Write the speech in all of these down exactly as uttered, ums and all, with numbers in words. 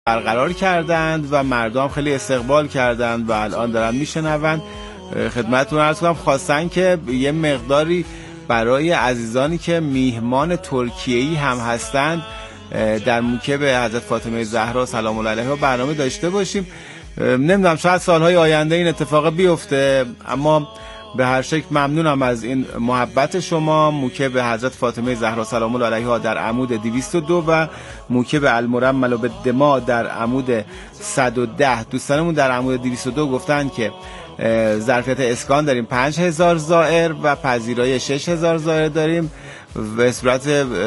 برقرار کردند و مردم خیلی استقبال کردند و الان دارن میشنوند. خدمتتون عرض کنم خواستن که یه مقداری برای عزیزانی که میهمان ترکیه‌ای هم هستند در موکب حضرت فاطمه زهرا سلام الله علیها برنامه داشته باشیم. نمیدونم شاید سالهای آینده این اتفاق بیفته، اما به هر شکل ممنونم از این محبت شما. موکب حضرت فاطمه زهرا سلام الله علیها در عمود دویست و دو و موکب المرمل بالدماء در عمود صد و ده. دوستانمون در عمود دویست و دو گفتن که ظرفیت اسکان داریم پنج هزار زائر و پذیرای شش هزار زائر داریم. به صورت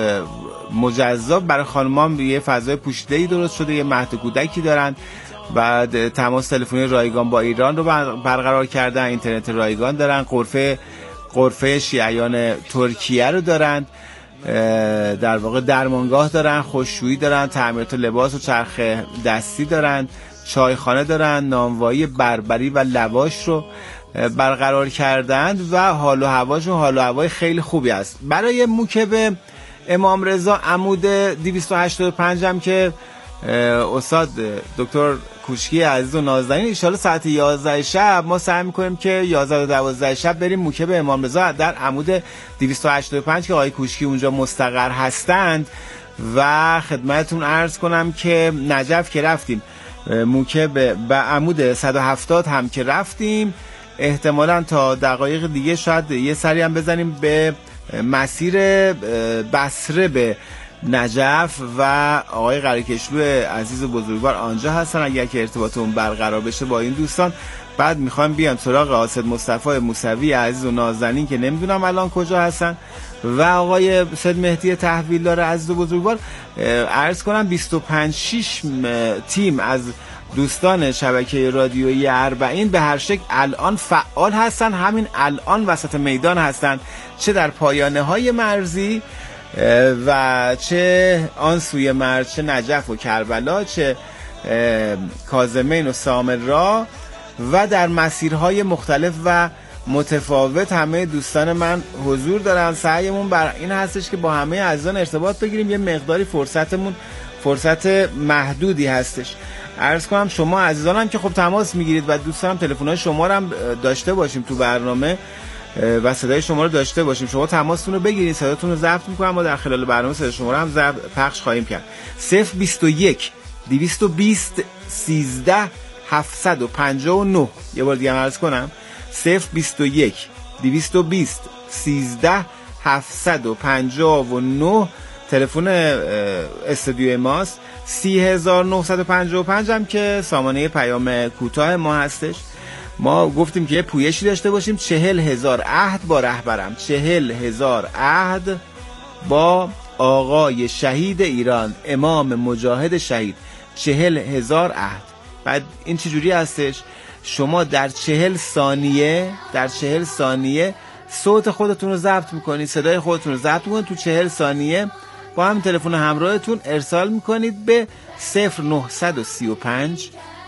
مجزا برای خانمان یه فضای پوشیده‌ای درست شده، یه مهد کودکی دارن، بعد تماس تلفنی رایگان با ایران رو برقرار کردن، اینترنت رایگان دارن، غرفه غرفه شیعیان ترکیه رو دارن، در واقع درمانگاه دارن، خشکشویی دارن، تعمیرات لباس و چرخ دستی دارن، چایخانه دارن، نانوایی بربری و لواش رو برقرار کردند و حال و هواشون حال و هوای خیلی خوبی است. برای موکب امام رضا عمود دویست و هشتاد و پنج هم که استاد دکتر کوشکی عزیز و نازنین ان شاءالله ساعت یازده شب ما سعی می‌کنیم که یازده و دوازده شب بریم موکب امام رضا در عمود دویست و هشتاد و پنج که آقای کوشکی اونجا مستقر هستند. و خدمتتون عرض کنم که نجف که رفتیم، موکب به عمود صد و هفتاد هم که رفتیم، احتمالاً تا دقایق دیگه شاید یه سری هم بزنیم به مسیر بصره به نجف و آقای قره‌کشلو عزیز و بزرگوار آنجا هستن. اگر که ارتباطمون برقرار بشه با این دوستان، بعد میخوایم بیام سراغ قاصد مصطفی موسوی عزیز و نازنین که نمیدونم الان کجا هستن و آقای سید مهدی تحویلدار عزیز و بزرگوار. عرض کنم بیست و پنج شش تیم از دوستان شبکه رادیویی اربعین به هر شکل الان فعال هستن، همین الان وسط میدان هستن، چه در پایانه های مرزی و چه آن سوی مرز، چه نجف و کربلا، چه کاظمین و سامرا و در مسیرهای مختلف و متفاوت همه دوستان من حضور دارن. سعیمون بر این هستش که با همه عزیزان ارتباط بگیریم، یه مقداری فرصتمون فرصت محدودی هستش. عرض کنم شما عزیزان هم که خب تماس میگیرید و دوست دارم تلفن‌های شما رو هم داشته باشیم تو برنامه و صدای شما رو داشته باشیم. شما تماستون رو بگیرید، صداتون رو ضبط می‌کنم، ما در خلال برنامه صدای شما رو هم ضبط پخش خواهیم کرد. صفر بیست و یک دویست و بیست سیزده هفتصد و پنجاه و نه. یه بار دیگه عرض کنم صفر بیست و یک دویست و بیست سیزده هفتصد و پنجاه و نه تلفن استودیو ماست. سی هزار و نهصد و پنجاه و پنج هم که سامانه پیام کوتاه ما هستش. ما گفتیم که یه پویشی داشته باشیم. چهل هزار عهد با رهبرم، چهل هزار عهد با آقای شهید ایران، امام مجاهد شهید، چهل هزار عهد. بعد این چجوری هستش؟ شما در چهل ثانیه در چهل ثانیه صوت خودتون رو ضبط میکنید، صدای خودتون رو ضبط میکنید، تو چهل ثانیه با هم تلفن همراهتون ارسال میکنید به صفر نهصد و سی و پنج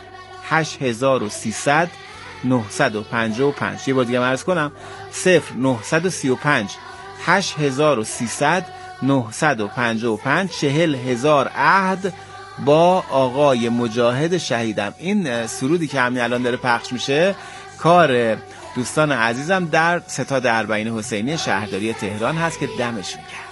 هشت هزار و سیصد نهصد و پنجاه و پنج. یه بار دیگه عرض کنم صفر نهصد و سی و پنج هشت هزار و سیصد نهصد و پنجاه و پنج. چهل هزار عهد با آقای مجاهد شهیدم. این سرودی که همین الان داره پخش میشه کار دوستان عزیزم در ستاد اربعین حسینی شهرداری تهران هست که دمشون گرم.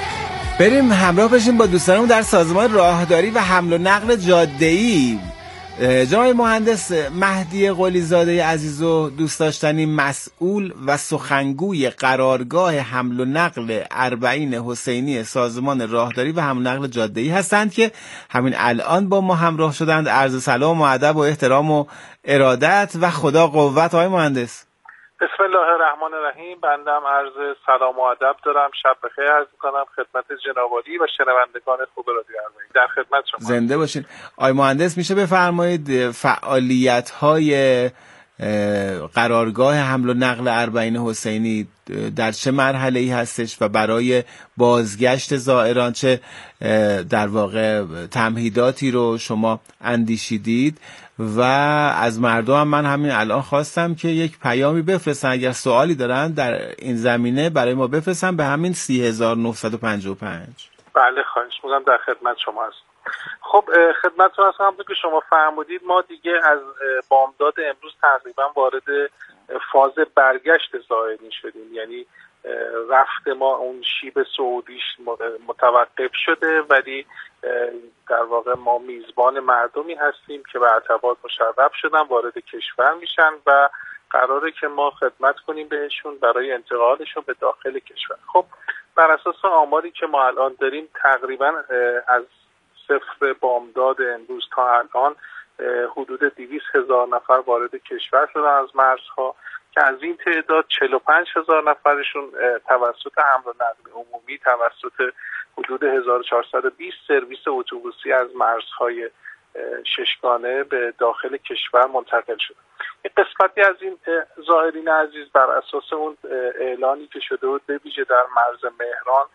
بریم همراه بشیم با دوستانمون در سازمان راهداری و حمل و نقل جاده‌ای. جناب مهندس مهدی قلی‌زاده عزیز و دوست داشتنی، مسئول و سخنگوی قرارگاه حمل و نقل اربعین حسینی سازمان راهداری و حمل و نقل جاده‌ای هستند که همین الان با ما همراه شدند. عرض سلام و ادب و احترام و ارادت و خدا قوت. آقای مهندس، بسم الله الرحمن الرحیم. بندم عرض سلام و ادب دارم. شب بخیر عرض می‌کنم خدمت جناب عالی و شنوندگان خوب رادیو اربعین. در خدمت شما. زنده باشین. آقای مهندس، میشه بفرمایید فعالیت‌های قرارگاه حمل و نقل اربعین حسینی در چه مرحله‌ای هستش و برای بازگشت زائران چه در واقع تمهیداتی رو شما اندیشیدید؟ و از مردم هم من همین الان خواستم که یک پیامی بفرستن، اگر سوالی دارن در این زمینه برای ما بفرستن به همین سی هزار و نهصد و پنجاه و پنج. بله خواهش می‌کنم، در خدمت شما هستم. خب خدمتتون هستم. همونطور که شما فرمودید ما دیگه از بامداد امروز تقریبا وارد فاز برگشت زائرین شدیم، یعنی رفت ما اون شیب سعودیش متوقف شده، ولی در واقع ما میزبان مردمی هستیم که به ارتباط مشرف شدن وارد کشور میشن و قراره که ما خدمت کنیم بهشون برای انتقالشون به داخل کشور. خب بر اساس آماری که ما الان داریم تقریبا از صفر بامداد امروز تا الان حدود دویست هزار نفر وارد کشور شدن از مرزها که از این تعداد چهل و پنج هزار نفرشون توسط حمل و نقل عمومی توسط حدود هزار و چهارصد و بیست سرویس اتوبوسی از مرزهای ششگانه به داخل کشور منتقل شد. یک قسمتی از این زائرین عزیز بر اساس اون اعلانی که شده بود به ویژه در مرز مهران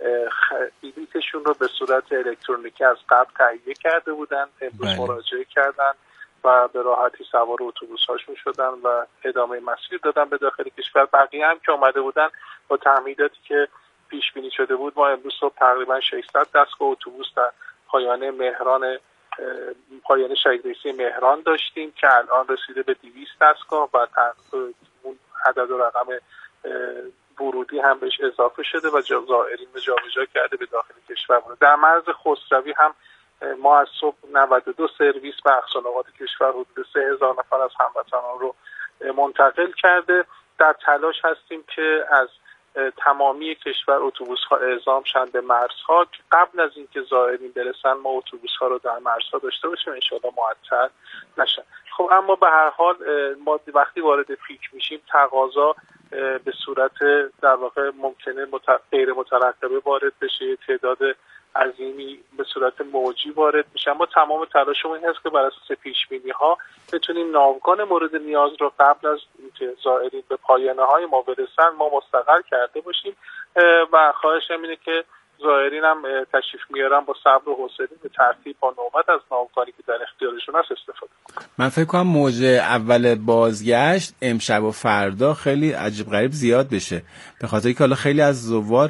بلیطشون رو به صورت الکترونیکی از قبل تهیه کرده بودن، امروز مراجعه کردن و به راحتی سوار اتوبوس هاشون شدن و ادامه مسیر دادن به داخل کشور. بقیه هم که اومده بودن با تمهیداتی که پیش بینی شده بود، ما امروز صبح تقریبا ششصد دستگاه اتوبوس در پایانه مهران پایانه شهید رئیسی مهران داشتیم که الان رسیده به دویست دستگاه و اون عدد و رقم ورودی هم بهش اضافه شده و زائرین به جابجا کرده به داخل کشور. در مرز خسروی هم ما از صبح نود و دو سرویس به اقصانقاط کشور حدود سه هزار نفر از هموطنان رو منتقل کرده. در تلاش هستیم که از تمامی کشور اتوبوس ها اعزام شن به مرزها که قبل از اینکه زائرین برسن ما اتوبوس ها رو در مرزها داشته باشیم، ان شاءالله معطل نشن. خب اما به هر حال ما وقتی وارد پیک میشیم تقاضا به صورت در واقع ممکنه غیر مترقبه وارد بشه، تعداد عظیمی به صورت موجی وارد میشه. اما تمام تلاشمون این هست که بر اساس پیش بینی ها بتونیم ناوگان مورد نیاز رو قبل از اینکه زائرین به پایانه های ما برسن ما مستقر کرده باشیم و خواهشم اینه که زائرین هم تشریف میارن با صبر و حوصله به ترتیب با نوبت از ناوگانی که در اختیارشون هست استفاده کنن. من فکر کنم موج اول بازگشت امشب و فردا خیلی عجیب غریب زیاد بشه، به خاطر اینکه حالا خیلی از زوار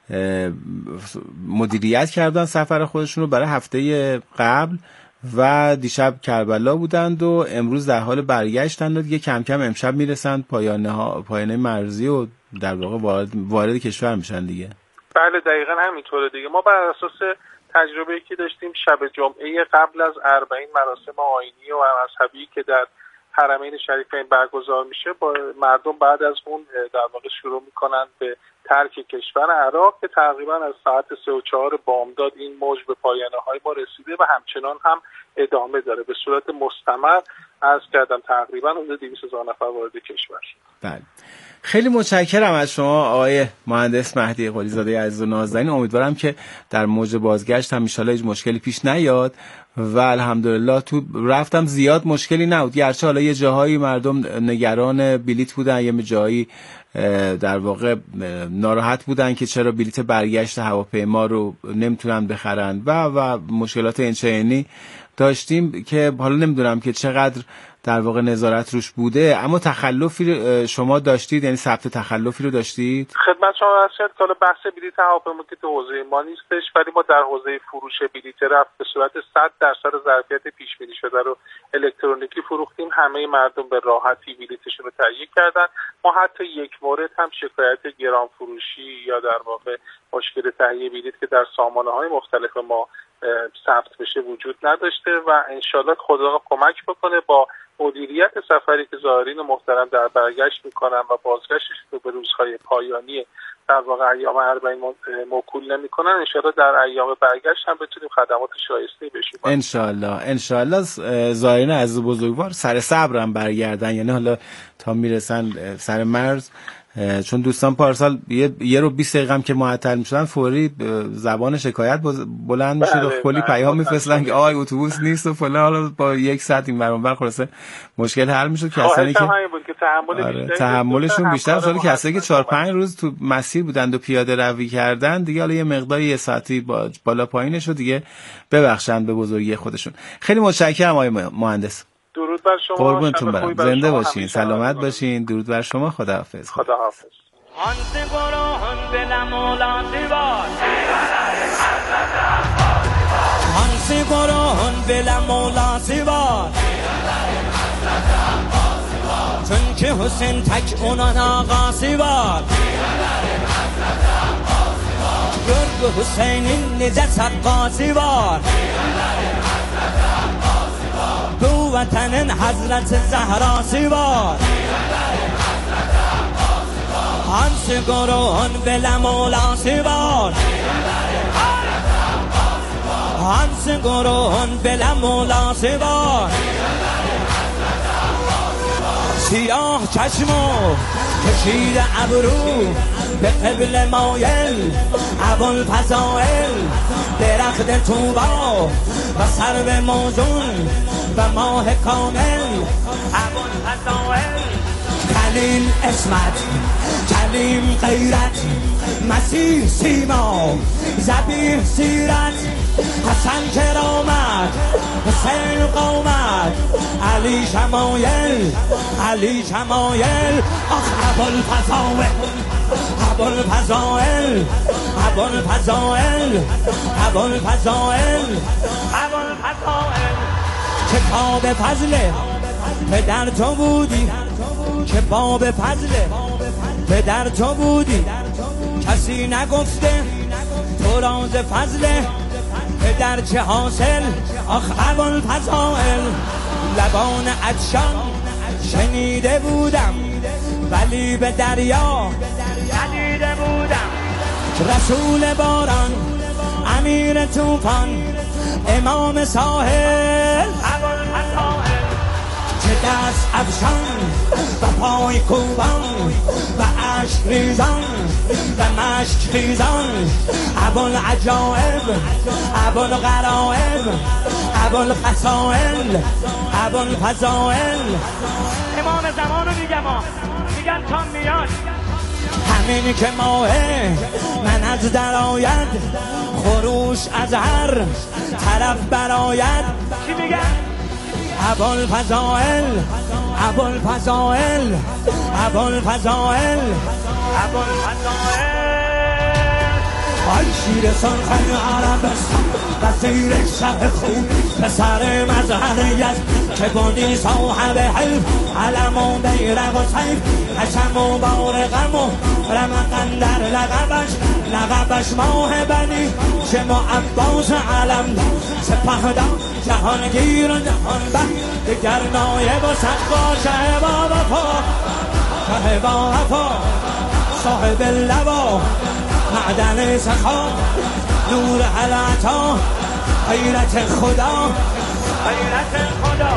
مدیریت کردن سفر خودشون رو برای هفته قبل و دیشب کربلا بودند و امروز در حال برگشتند و دیگه کم کم امشب میرسند پایانه ها پایانه مرزی و در واقع وارد, وارد کشور میشن دیگه. بله دقیقاً همینطوره دیگه. ما بر اساس تجربه‌ای که داشتیم شب جمعه قبل از اربعین مراسم آیینی و مذهبی که در حرمین شریفین برگزار میشه با مردم بعد از اون در واقع شروع میکنن به ترک کشور عراق که تقریبا از ساعت سه و چهار بامداد این موج به پایانه های ما رسیده و همچنان هم ادامه داره به صورت مستمر. عرض کردم تقریبا حدود دویست هزار نفر وارد کشور شد. بله خیلی متشکرم از شما آقای مهندس مهدی قلی‌زاده عزیز و نازنین. امیدوارم که در موج بازگشت هم ان شاءالله هیچ مشکلی پیش نیاد و الحمدلله تو رفتم زیاد مشکلی نبود، گرچه حالا یه جاهایی مردم نگران بلیت بودن، یه جایی در واقع ناراحت بودن که چرا بلیت برگشت هواپیما رو نمیتونن بخرن و و مشکلات اینچنینی داشتیم که حالا نمیدونم که چقدر در واقع نظارت روش بوده. اما تخلفی شما داشتید، یعنی ثبت تخلفی رو داشتید؟ خدمت شما عرض شد که حالا بحث بلیت هواپیما که تو حوزه ما نیستش، ولی ما در حوزه فروش بلیت رفت به صورت صد درصد ظرفیت پیش بینی شده رو الکترونیکی فروختیم. همه مردم به راحتی بلیتشون رو تهیه کردن. ما حتی یک مورد هم شکایت گران فروشی یا در واقع مشکل تهیه بلیط که در سامانه های مختلف ما ثبت بشه وجود نداشته و انشالله خدا کمک بکنه با مدیریت سفری که زائرین محترم در برگشت میکنن و بازگشتش رو به روزهای پایانی در واقع ایام اربعین موکول نمیکنن، انشالله در ایام برگشت هم بتونیم خدمات شایسته بشیم. انشالله انشالله زائرین عزیز بزرگوار سر صبرم برگردن، یعنی حالا تا میرسن سر مرز، چون دوستان پارسال یه, یه رو بیست دقیقه هم که معطل میشدن فوری زبان شکایت بلند میشد و کلی پیام میفرستن که آی اتوبوس نیست و فلان، حالا با یک ساعت این برام بر خلاصه مشکل حل میشد. کسانی که آره تحملشون بیشتر شد، کسایی که چهار پنج روز تو مسیر بودند و پیاده روی کردن دیگه حالا یه مقداری یه ساعتی با بالا پایینش رو دیگه ببخشند به بزرگی خودشون. خیلی متشکرم آقای مهندس. درود بر شما. قربونتون برم. زنده باشین، سلامت باشین. درود بر شما. خداحافظ. خداحافظ. چون که حسین تک اونان آقا سیوار گرگ حسینی نجات سقا سیوار دو وطن حضرت زهرا سیوار هنس گرون بلا مولا سیوار هنس گرون بلا مولا سیوار سیاه چشمو کشید ابرو به قبل مایل ابوالفضائل درخت طوبا و سرو موزون و ماه کامل ابوالفضائل کلیل اسمت کلیم غیرت مسیح سیما ذبیح سیرت حسن کرامت حسین قومت علی شمایل علی شمایل آخ ابوالفضائل ابوالفضائل ابوالفضائل ابوالفضائل ابوالفضائل کتاب فضله پدر تو بودی که باب فضله پدر تو بودی کسی نگفته تو راز فضله پدر چه حاصل آخ ابوالفضائل لبان عطشان شنیده بودم ولی به دریا ندیده بودم رسول باران امیر طوفان امام ساحل ابوالفضائل چه دست افشان و پای کوبان و عشق ریزان و مشک خیزان ابوالعجائب ابوالغرائب ابوالخصائل ابوالفضائل امام زمان رو میگم ها میگن تا میاد همین که ماهه من از در آید خروش از هر طرف براید چی میگن؟ ابوالفضائل ابوالفضائل ابوالفضائل ابوالفضائل آی شیر سلطان عربستان و زیر شب خون پسر مظهر یزد که بودی صاحب حلم علم و بیرق و سیف حشم و بارقم و رمقن در لقبش لقبش ماه بنی شما عباس علم سپهدان جهانگیر جهان بخت دگر نایب و سقا شه با وفا شه با وفا صاحب لبا معدن سخا نور علعتا غیرت خدا غیرت خدا.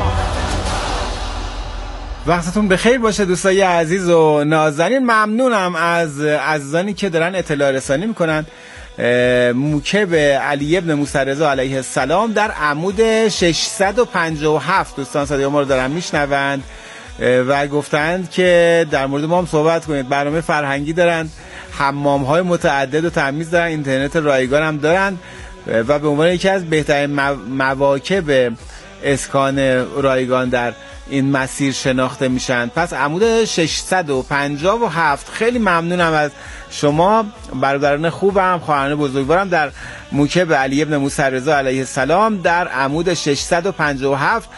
وقتتون بخیر باشه دوستای عزیز و نازنین. ممنونم از عزیزانی که دارن اطلاع رسانی میکنن. موکب علی ابن موسی رضا علیه السلام در عمود ششصد و پنجاه و هفت دوستان صدای ما رو دارن میشنوند و گفتند که در مورد ما هم صحبت کنید. برنامه فرهنگی دارن، حمام های متعدد و تمیز دارن، اینترنت رایگان هم دارن و به عنوان یکی از بهترین مواکب اسکان رایگان در این مسیر شناخته میشن. پس عمود ششصد و پنجاه و هفت. خیلی ممنونم از شما برادران خوبم، خواهران بزرگوارم در موکب علی ابن موسی رضا علیه السلام در عمود ششصد و پنجاه و هفت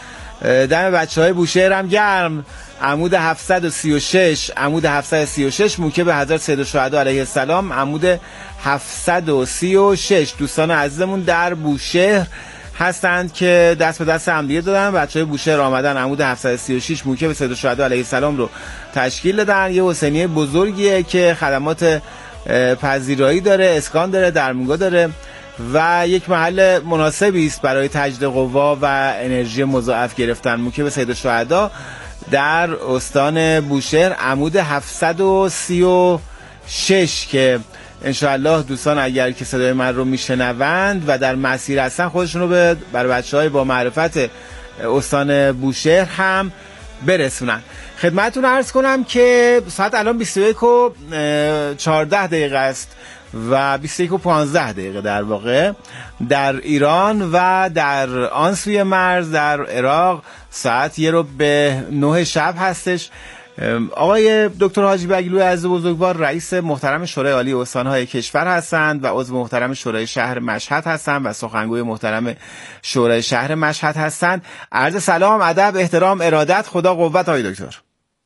دم بچهای بوشهر هم گرم. عمود هفتصد و سی و شش عمود هفتصد و سی و شش موکب حضرت سید الشهدا علیه السلام عمود هفتصد و سی و شش دوستان عزیزمون در بوشهر هستند که دست به دست هم دیگه دادن. بچهای بوشهر آمدن عمود هفتصد و سی و شش موکب سید الشهدا علیه السلام رو تشکیل دادن. یه حسینیه بزرگیه که خدمات پذیرایی داره، اسکان داره، درمونگا داره و یک محل مناسبی است برای تجدید قوا و انرژی مضاعف گرفتن. موکب سید الشهدا در استان بوشهر عمود هفتصد و سی و شش که انشاءالله دوستان اگر که صدای من رو میشنوند و در مسیر هستن خودشون رو به بر بچهای با معرفت استان بوشهر هم برسونن. خدمتتون عرض کنم که ساعت الان بیست و یک و چهارده دقیقه است و بیست و یک و پانزده دقیقه در واقع در ایران و در آن سوی مرز در عراق ساعت یه رو به نه شب هستش. آقای دکتر حاجی بگلوی عزیز بزرگوار رئیس محترم شورای عالی استان‌های کشور هستند و عضو محترم شورای شهر مشهد هستند و سخنگوی محترم شورای شهر مشهد هستند. عرض سلام، ادب، احترام، ارادت، خدا قوت آقای دکتر.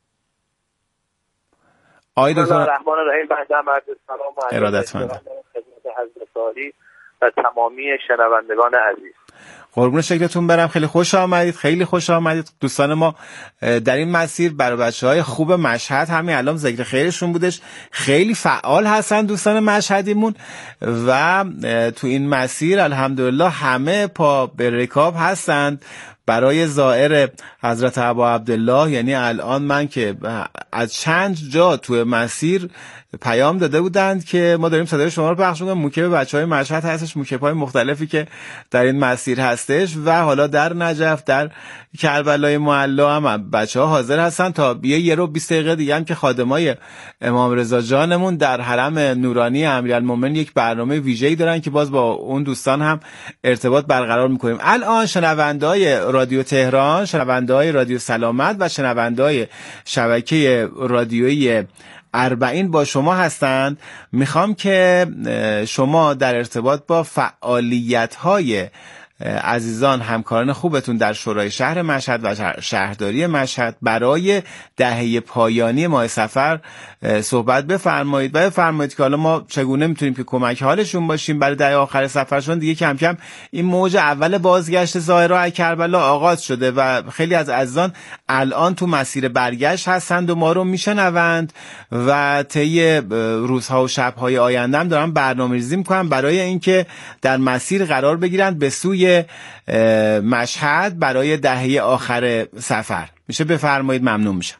آقای دکتر الرحمن الرحیم، بنده عرض سلام و ارادتمند خدمت حضرت عالی و تمامی شنوندگان عزیز. قربون شکلتون برم. خیلی خوش آمدید، خیلی خوش آمدید. دوستان ما در این مسیر برای بچه‌های خوب مشهد همین الان ذکر خیرشون بودش، خیلی فعال هستن دوستان مشهدیمون و تو این مسیر الحمدلله همه پا به رکاب هستند برای زائر حضرت ابا عبدالله. یعنی الان من که از چند جا تو مسیر پیام داده بودند که ما داریم صدای شما رو پخش می‌کنیم، موکب بچهای مشهد هستش، موکب‌های مختلفی که در این مسیر هستش و حالا در نجف در کربلای معلا هم بچه‌ها حاضر هستن تا یه یه رو بیست دقیقه دیگه هم که خادمای امام رضا جانمون در حرم نورانی امیرالمومنین یک برنامه ویژه‌ای دارن که باز با اون دوستان هم ارتباط برقرار می‌کنیم. الان شنونده‌های رادیو تهران، شنونده‌های رادیو سلامت و شنونده‌های شبکه رادیویی اربعین با شما هستند. میخوام که شما در ارتباط با فعالیت‌های عزیزان همکاران خوبتون در شورای شهر مشهد و شهرداری مشهد برای دهه پایانی ماه صفر صحبت بفرمایید و بفرمایید که حالا ما چگونه میتونیم که کمک حالشون باشیم برای دهه آخر سفرشون. دیگه کم کم این موج اول بازگشت زائران کربلا آغاز شده و خیلی از عزیزان الان تو مسیر برگشت هستند و ما رو میشنوند و طی روزها و شب‌های آینده هم دارن برنامه‌ریزی میکنن برای اینکه در مسیر قرار بگیرند به سوی مشهد برای دهه آخر سفر. میشه بفرمایید؟ ممنون میشم.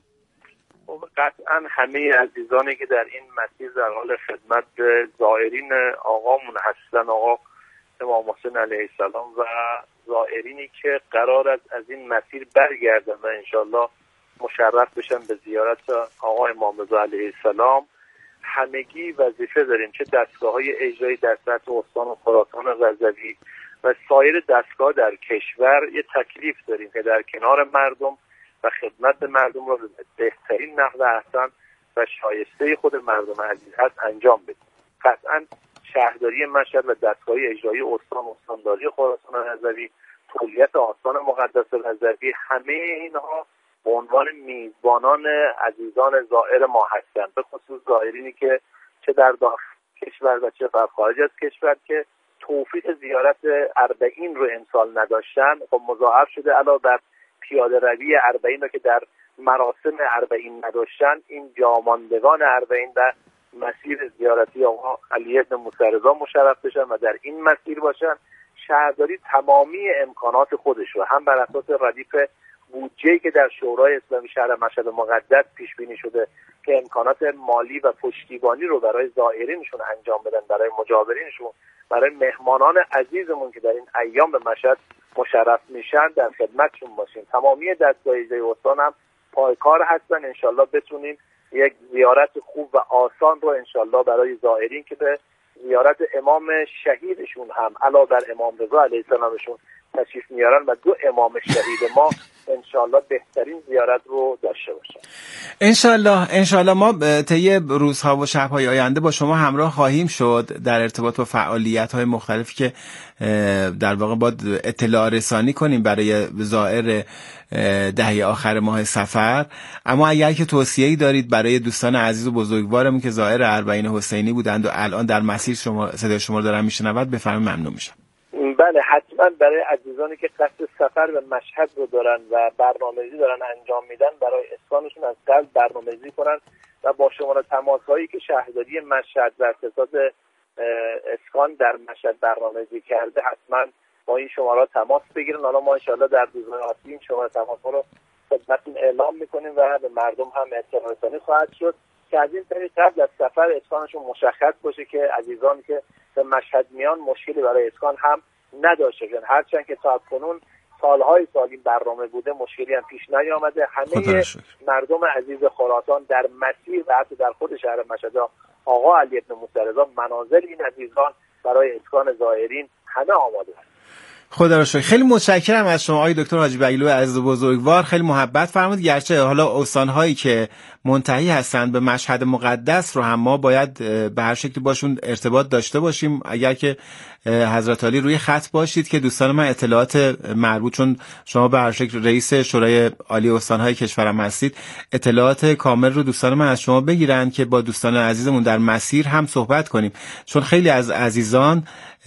قطعا همه عزیزانی که در این مسیر در حال خدمت به زائرین آقامون هستن، آقا امام حسین علیه السلام و زائرینی که قرار است از این مسیر برگردن و انشالله مشرف بشن به زیارت آقا امام رضا علیه السلام، همگی وظیفه داریم چه دستگاه های اجرایی در سطح استان و خراسان رضوی و سایر دستگاه در کشور یه تکلیف داریم که در کنار مردم و خدمت مردم رو به بهترین نحو احسن و شایسته خود مردم عزیز هست انجام بدیم. قطعا شهرداری مشهد و دستگاه اجرایی استان استانداری خراسان رضوی، تولیت آستان مقدس رضوی، همه اینها به عنوان میزبانان عزیزان زائر ما هستند، به خصوص زائرینی که چه در داخل کشور و چه در خارج از کشور که توفیق زیارت اربعین رو امسال نداشتن. خب مضاعف شده علاوه بر پیاده روی اربعین رو که در مراسم اربعین نداشتن، این جاماندگان اربعین در مسیر زیارتی آقا علی بن موسی رضا مشرف بشن و در این مسیر باشن. شهرداری تمامی امکانات خودش رو هم بر اساس ردیف بودجه‌ای که در شورای اسلامی شهر مشهد مقدس پیش بینی شده که امکانات مالی و پشتیبانی رو برای زائرینشون انجام بدن، برای مجاورینشون، برای مهمانان عزیزمون که در این ایام به مشهد مشرف میشن در خدمتشون باشیم. تمامی دستگاه اجرایی استان هم پایکار هستن، انشالله بتونیم یک زیارت خوب و آسان رو انشالله برای زائرین که به زیارت امام شهیدشون هم علاوه بر امام رضا علیه السلامشون تشریف میارن و دو امام شهید ما انشالله بهترین زیارت رو داشته باشن. انشالله انشالله ما طی روزها و شب‌های آینده با شما همراه خواهیم شد در ارتباط با فعالیت‌های مختلفی که در واقع باید اطلاع رسانی کنیم برای زائر دهه آخر ماه صفر. اما اگر که توصیه‌ای دارید برای دوستان عزیز و بزرگوارمون که زائر اربعین حسینی بودند و الان در مسیر شما صدای شما رو دارن میشنود بفرمایید، ممنون میشم. بله حتما برای عزیزانی که قصد سفر به مشهد رو دارن و برنامه‌ریزی دارن انجام میدن برای اسکانشون از قبل برنامه‌ریزی کنن و با شماره تماس‌هایی که شهرداری مشهد و اقتصاد اسکان در مشهد برنامه‌ریزی کرده حتما با این شماره تماس بگیرن. حالا ما انشالله در روزهای آتی این شماره تماس‌ها رو خدمتتون اعلام میکنیم و به مردم هم اطلاع رسانی خواهد شد که از این طریق قبل از سفر اسکانشون مشخص باشه که عزیزانی که به مشهد میان مشکلی برای اسکان هم نداشته باشن. هرچند که تا کنون سالهای سال این برنامه بوده مشکلی هم پیش نیامده. همه مردم عزیز خراسان در مسیر و حتی در خود شهر مشهد آقا علی بن موسی رضا منازل این عزیزان برای اسکان زائرین همه آماده است. خدا را شکر. خیلی متشکرم از شما آقای دکتر حاجی بیگلو عزیز و بزرگوار، خیلی محبت فرمودید. گرچه حالا استان‌هایی که منتهی هستند به مشهد مقدس رو هم ما باید به هر شکلی باشون ارتباط داشته باشیم. اگر که حضرت علی روی خط باشید که دوستان من اطلاعات مربوط، چون شما به هر شکل رئیس شورای عالی استان‌های کشورم هستید، اطلاعات کامل رو دوستان من از شما بگیرن که با دوستان عزیزمون در مسیر هم صحبت کنیم، چون خیلی از عزیزان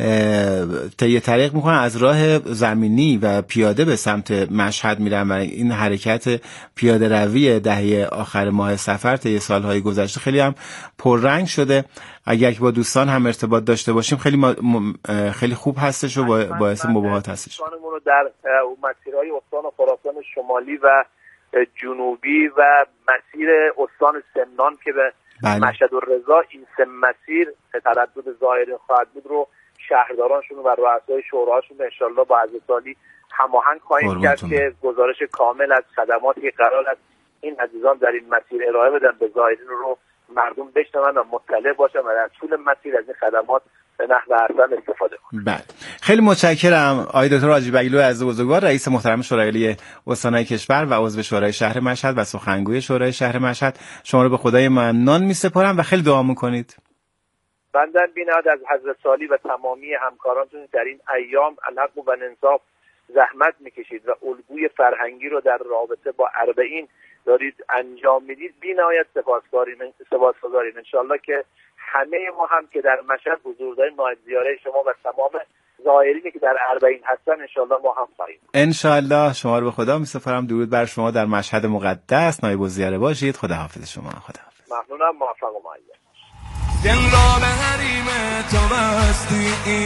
طی طریق میکنن از راه زمینی و پیاده به سمت مشهد میرن و این حرکت پیاده روی دهه آخر ماه صفر طی سالهای گذشته خیلی هم پررنگ شده. اگر که با دوستان هم ارتباط داشته باشیم خیلی ما خیلی خوب هستش و باعث مباهات هستش. دوستانمون رو در مسیرهای استان خراسان شمالی و جنوبی و مسیر استان سمنان که به بله. مشهد الرضا این سه مسیر تردد زائرین خواهد بود رو شهردارانشون و رؤسای شوراشون انشالله با حضرت علی هماهنگ خواهیم کرد که گزارش کامل از خدماتی که قرار است این عزیزان در این مسیر ارائه بدن به زائرین رو مردم بشنون و مطلع باشن و در طول مسیر از این خدمات به نحو احسن استفاده کنن. بله خیلی متشکرم آقای دکتر حاجی بیگلو عزیز بزرگوار، رئیس محترم شورای عالی استان‌های کشور و عضو شورای شهر مشهد و سخنگوی شورای شهر مشهد. شما رو به خدای ممنون می‌سپارم و خیلی دعا می‌کنید. بندن بیناد از حضرت علی و تمامی همکارانتون در این ایام الحق و انصاف زحمت میکشید و الگوی فرهنگی رو در رابطه با اربعین دارید انجام میدید، بی‌نهایت سپاسگزاریم سپاسگزاریم. انشالله که همه ما هم که در مشهد حضور داریم نایب زیاره شما و تمام زائرینی که در اربعین هستن انشالله ما هم خواهیم. انشالله. شما رو به خدا میسپارم. درود بر شما در مشهد مقدس. نایب الزیاره باشید. خداحافظ شما. خداحافظ. ممنونم. موفق و مؤید. دل را به حریم تو بستی،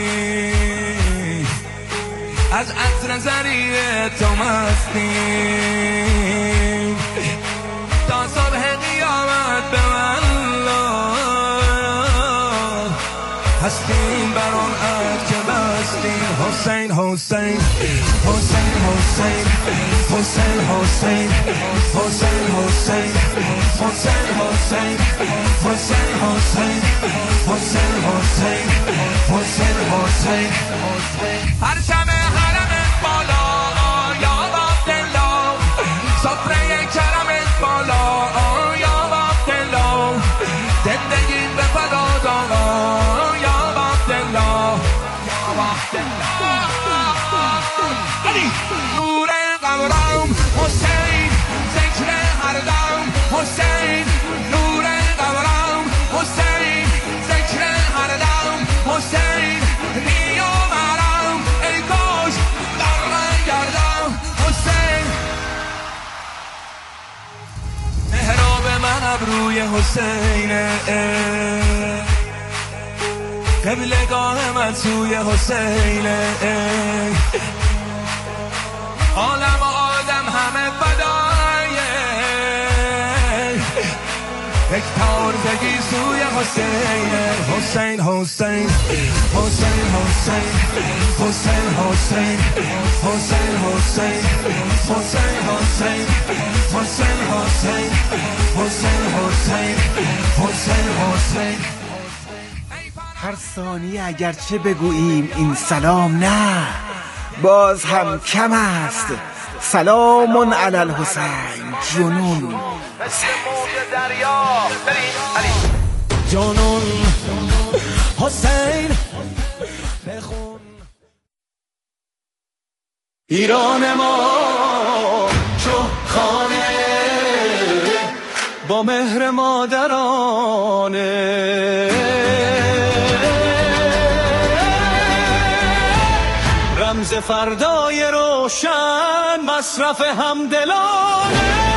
از عطر زریع تو مستی، تا صبح قیامت به والله هستیم بر آن عهد که بستیم. حسین حسین حسین حسین حسین حسین حسین حسین حسین حسین حسین حسین حسین حسین حسین حسین پرچم حرم بالا یا عبدالله، سفره کرم بالا یا عبدالله، زندگی به فدا دادا یا عبدالله یا عبدالله. نور قمرم حسین، ذکر هر دم حسین، نور قمرم حسین، ذکر هر دم حسین، نیا مرم ای کاش در من گردم حسین. محراب من ابروی حسینه، قبلگاه من سوی حسینه، عالم و آدم همه فدایه، یک تاردگی سوی حسینه. حسین حسین حسین حسین حسین حسین حسین حسین حسین حسین حسین حسین حسین حسین حسین حسین. هر ثانیه اگرچه بگوییم این سلام، نه باز هم کم است. سلام علی الحسین جنون جنون حسین بخون. ایران ما چو خانه با مهر مادرانه، رمز فردای روشن، مصرف همدلانه.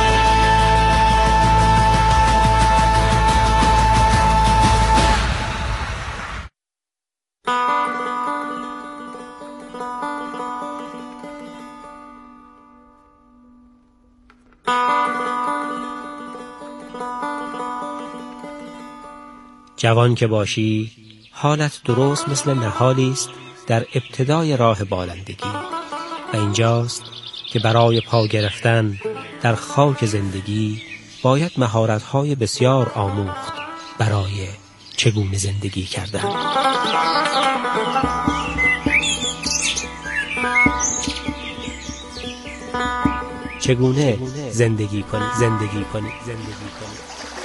جوان که باشی حالت درست مثل نهالی است در ابتدای راه بالندگی و اینجاست که برای پا گرفتن در خاک زندگی باید مهارت‌های بسیار آموخت برای چگونه زندگی کردن. چگونه زندگی کنی زندگی کنی زندگی کنی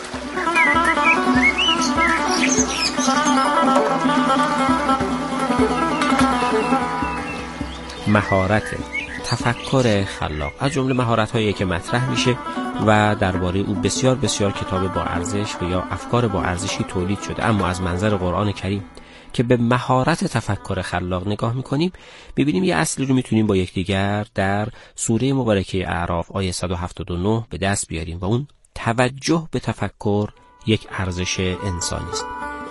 مهارت تفکر خلاق از جمله مهارت‌هایی که مطرح میشه و درباره او بسیار بسیار کتاب با ارزش و یا افکار با ارزشی تولید شده. اما از منظر قرآن کریم که به مهارت تفکر خلاق نگاه میکنیم، میبینیم یه اصلی رو میتونیم با یکدیگر در سوره مبارکه اعراف آیه صد و هفتاد و نه به دست بیاریم و اون توجه به تفکر یک ارزش انسانی است.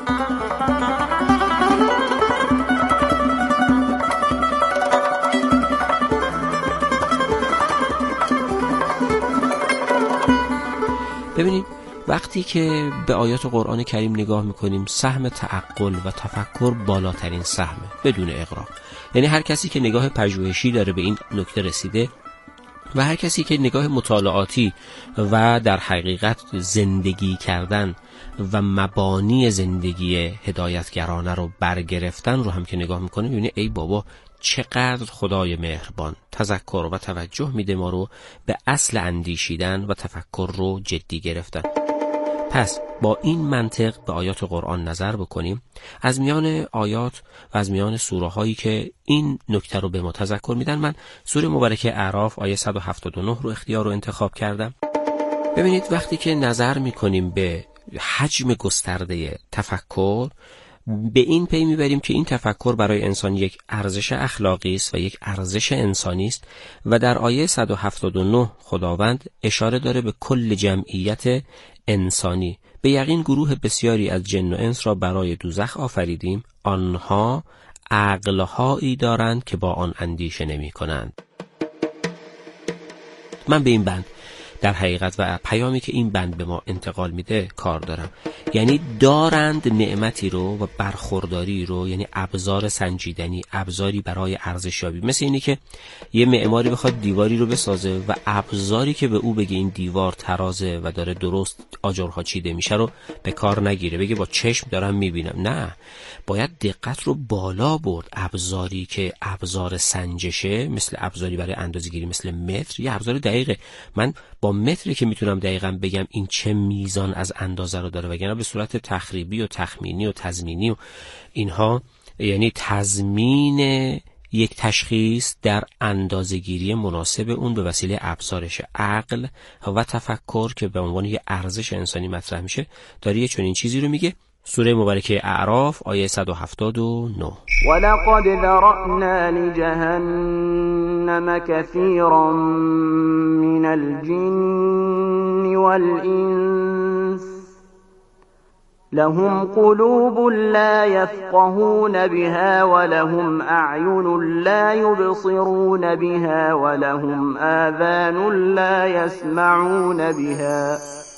ببینید وقتی که به آیات قرآن کریم نگاه میکنیم، سهم تعقل و تفکر بالاترین سهمه بدون اغراق. یعنی هر کسی که نگاه پژوهشی داره به این نکته رسیده و هر کسی که نگاه مطالعاتی و در حقیقت زندگی کردن و مبانی زندگی هدایتگرانه رو برگرفتن رو هم که نگاه میکنه، میبینه ای بابا چقدر خدای مهربان تذکر و توجه میده ما رو به اصل اندیشیدن و تفکر رو جدی گرفتن. پس با این منطق به آیات قرآن نظر بکنیم. از میان آیات و از میان سوره هایی که این نکته رو به ما تذکر میدن، من سوره مبارکه اعراف آیه صد و هفتاد و نه رو اختیار رو انتخاب کردم. ببینید وقتی که نظر میکنیم به حجم گسترده تفکر، به این پی میبریم که این تفکر برای انسان یک ارزش اخلاقی است و یک ارزش انسانی است و در آیه صد و هفتاد و نه خداوند اشاره داره به کل جمعیت انسانی. به یقین گروه بسیاری از جن و انس را برای دوزخ آفریدیم، آنها عقلهایی دارند که با آن اندیشه نمی کنند. من به این بند در حقیقت و پیامی که این بند به ما انتقال میده کار دارم. یعنی دارند نعمتی رو و برخورداری رو، یعنی ابزار سنجیدنی، ابزاری برای ارزشیابی. مثل اینی که یه معماری بخواد دیواری رو بسازه و ابزاری که به او بگه این دیوار ترازه و داره درست آجرها چیده میشه رو به کار نگیره، بگه با چشم دارم میبینم. نه، باید دقت رو بالا برد. ابزاری که ابزار سنجشه، مثل ابزاری برای اندازه‌گیری مثل متر، یه ابزار دقیقه. من با متری که میتونم دقیقاً بگم این چه میزان از اندازه رو داره، وگرنه به صورت تخریبی و تخمینی و تضمینی و اینها، یعنی تضمین یک تشخیص در اندازه‌گیری مناسب اون به وسیله ابزارش. عقل و تفکر که به عنوان یک ارزش انسانی مطرح میشه، داره یه چنین چیزی رو میگه. سوره مبارکه اعراف آیه صد و هفتاد و نه: ولقد ذرأنا لجهنم كثيرا من الجن والإنس لهم قلوب لا يفقهون بها ولهم أعين لا يبصرون بها ولهم آذان لا يسمعون بها.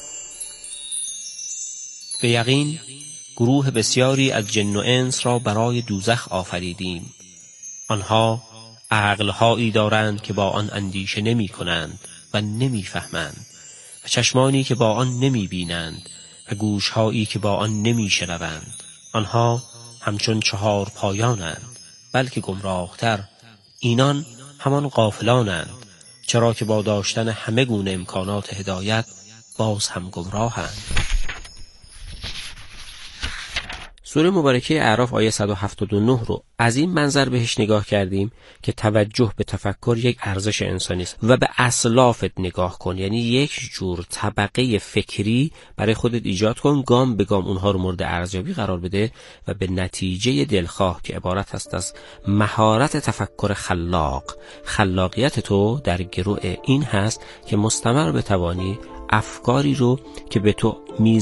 به یقین گروه بسیاری از جن و انس را برای دوزخ آفریدیم، آنها عقلهایی دارند که با آن اندیشه نمی کنند و نمی فهمند و چشمانی که با آن نمی بینند و گوشهایی که با آن نمی شنوند. آنها همچون چهار پایانند، بلکه گمراهتر اینان همان غافلانند، چرا که با داشتن همه گونه امکانات هدایت باز هم گمراهند. سوره مبارکه اعراف آیه صد و هفتاد و نه رو از این منظر بهش نگاه کردیم که توجه به تفکر یک ارزش انسانی است و به اسلافت نگاه کن، یعنی یک جور طبقه فکری برای خودت ایجاد کن، گام به گام اونها رو مورد ارزیابی قرار بده و به نتیجه دلخواه که عبارت است از مهارت تفکر خلاق. خلاقیت تو در گروه این هست که مستمر بتوانی افکاری رو که به تو میز